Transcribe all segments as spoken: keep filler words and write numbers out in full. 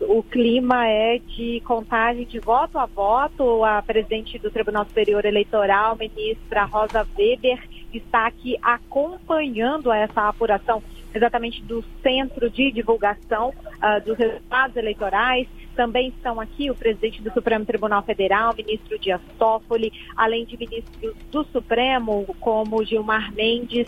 o clima é de contagem de voto a voto. A presidente do Tribunal Superior Eleitoral, ministra Rosa Weber, está aqui acompanhando essa apuração exatamente do Centro de Divulgação uh, dos Resultados Eleitorais. Também estão aqui o presidente do Supremo Tribunal Federal, ministro Dias Toffoli, além de ministros do Supremo, como Gilmar Mendes,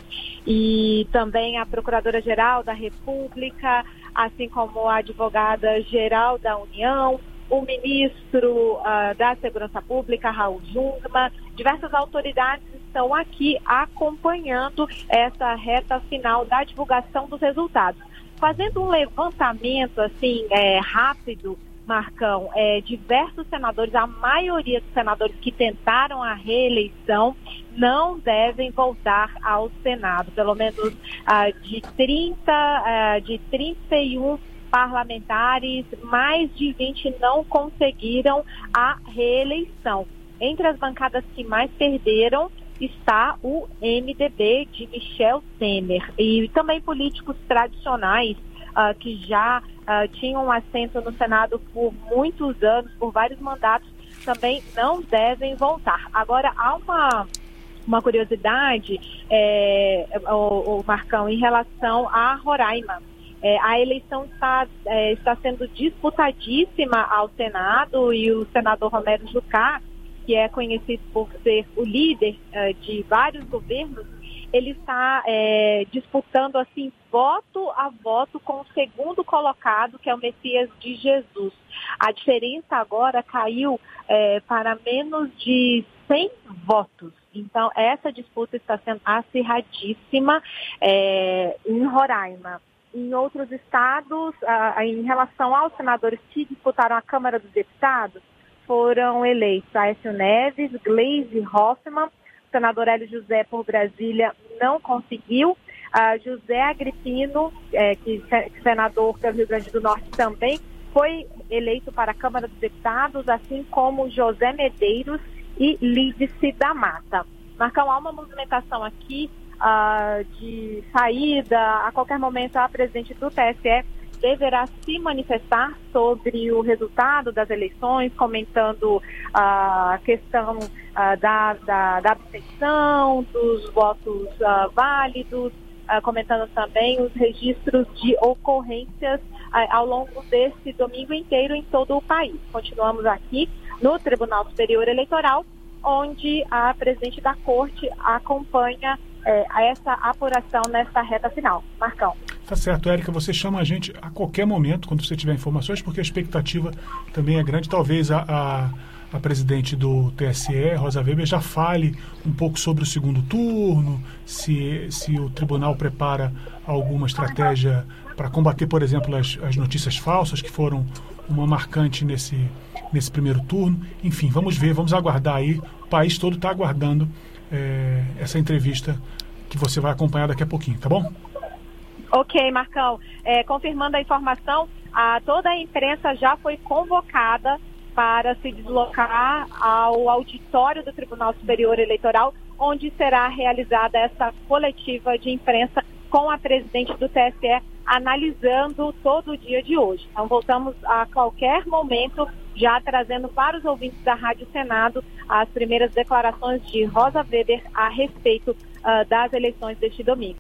e também a Procuradora-Geral da República, assim como a Advogada-Geral da União, o ministro uh, da Segurança Pública, Raul Jungmann. Diversas autoridades estão aqui acompanhando essa reta final da divulgação dos resultados. Fazendo um levantamento assim é, rápido, Marcão, é, diversos senadores, a maioria dos senadores que tentaram a reeleição não devem voltar ao Senado. Pelo menos ah, de trinta, ah, de trinta e um parlamentares, mais de vinte não conseguiram a reeleição. Entre as bancadas que mais perderam está o M D B de Michel Temer. E também políticos tradicionais uh, que já uh, tinham assento no Senado por muitos anos, por vários mandatos, também não devem voltar. Agora, há uma, uma curiosidade, é, o, o Marcão, em relação a Roraima. É, a eleição está, é, está sendo disputadíssima ao Senado e o senador Romero Jucá, que é conhecido por ser o líder uh, de vários governos, ele está é, disputando assim voto a voto com o segundo colocado, que é o Messias de Jesus. A diferença agora caiu é, para menos de cem votos. Então, essa disputa está sendo acirradíssima é, em Roraima. Em outros estados, ah, em relação aos senadores que disputaram a Câmara dos Deputados, foram eleitos Aécio Neves, Gleisi Hoffmann, o senador Hélio José por Brasília não conseguiu, ah, José Agripino, é, que é senador pelo Rio Grande do Norte também, foi eleito para a Câmara dos Deputados, assim como José Medeiros e Lídice da Mata. Marcão, há uma movimentação aqui Uh, de saída. A qualquer momento a presidente do T S E deverá se manifestar sobre o resultado das eleições, comentando uh, a questão uh, da, da, da abstenção, dos votos uh, válidos, uh, comentando também os registros de ocorrências uh, ao longo desse domingo inteiro em todo o país. Continuamos aqui no Tribunal Superior Eleitoral, onde a presidente da Corte acompanha É, a essa apuração nessa reta final. Marcão. Tá certo, Érica, você chama a gente a qualquer momento, quando você tiver informações, porque a expectativa também é grande. Talvez a, a, a presidente do T S E, Rosa Weber, já fale um pouco sobre o segundo turno, se, se o tribunal prepara alguma estratégia para combater, por exemplo, as, as notícias falsas, que foram uma marcante nesse, nesse primeiro turno. Enfim, vamos ver, vamos aguardar aí. O país todo está aguardando É, essa entrevista que você vai acompanhar daqui a pouquinho, tá bom? Ok, Marcão. É, confirmando a informação, a, toda a imprensa já foi convocada para se deslocar ao auditório do Tribunal Superior Eleitoral, onde será realizada essa coletiva de imprensa com a presidente do T S E analisando todo o dia de hoje. Então, voltamos a qualquer momento já trazendo para os ouvintes da Rádio Senado as primeiras declarações de Rosa Weber a respeito uh, das eleições deste domingo.